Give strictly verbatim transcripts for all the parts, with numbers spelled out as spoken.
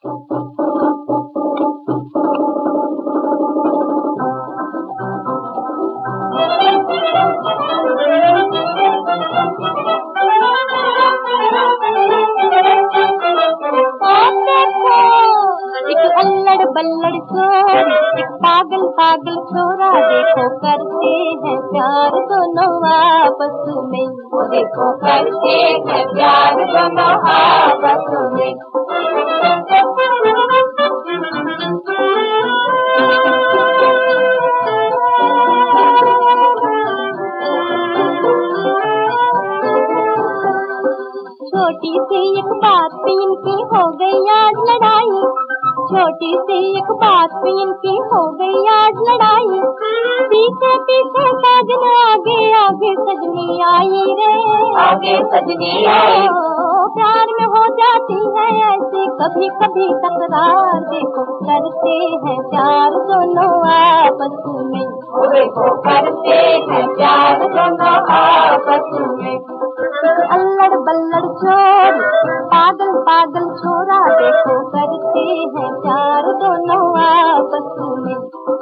अल्लड़ बल्लड़ चोर पागल पागल छोरा देखो करते हैं प्यार दोनों आपस में, वो देखो करते हैं प्यार दोनों आपस में। छोटी सी एक बात पे इनकी हो गई आज लड़ाई, छोटी सी एक बात पे इनकी हो गई आज लड़ाई। पीछे पीछे साजन आगे आगे सजनी आई रे, आगे सजनी आई। प्यार में हो जाती है ऐसे कभी कभी तकरार, देखो करते हैं प्यार दोनों आपस में, देखो करते हैं प्यार दोनों आपस में। अल्लड़ बल्लड़ चोर पागल पागल छोरा देखो करते हैं प्यार दोनों आपस में।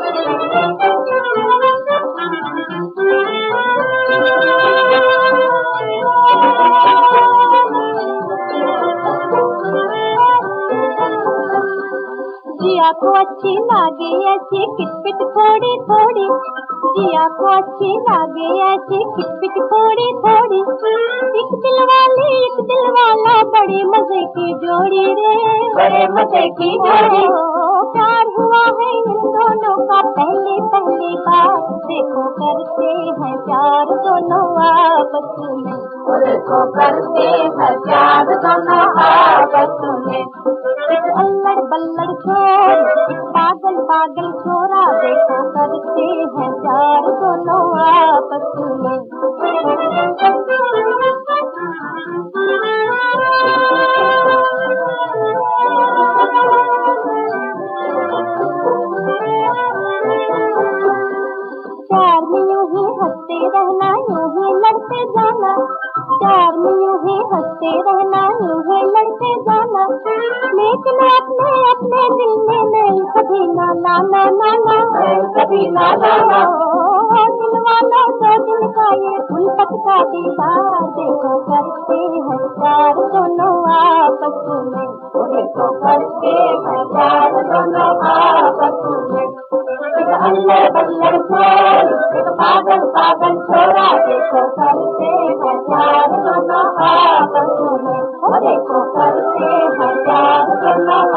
जिया को अच्छी लागे ऐसी किटपिट थोड़ी थोड़ी, जिया को अच्छी लागे ऐसी किटपिट थोड़ी थोड़ी। एक दिल वाली एक दिल वाला बड़े मजे की जोड़ी रे, बड़े मजे की जोड़ी। प्यार हुआ है इन दोनों का पहले पहली बार, देखो करते हैं प्यार दोनों आपस में, देखो करते हैं प्यार दोनों आपस में। अल्लड़ बल्लड़ छोर पागल पागल छोरा देखो करते हैं प्यार दोनों आपस में। प्यार में यूं ही हंसते रहना यूं ही लड़ते जाना, प्यार में यूं ही हंसते रहना यूं ही लड़ते जाना। लेकिन अपने अपने दिल में नहीं कभी ना ना ना ना ना, कभी ना ना ना। दिल वालों तो दिल का ये उल्फत का दीदार, देखो करते हैं प्यार दोनों आपस में, देखो करते हैं प्यार दोनों आपस में। अल्लड़ बल्लड़ चोर पागल पागल छोरा देखो करते हैं प्यार दोनों आपस में, देखो करते हैं प्यार दोनों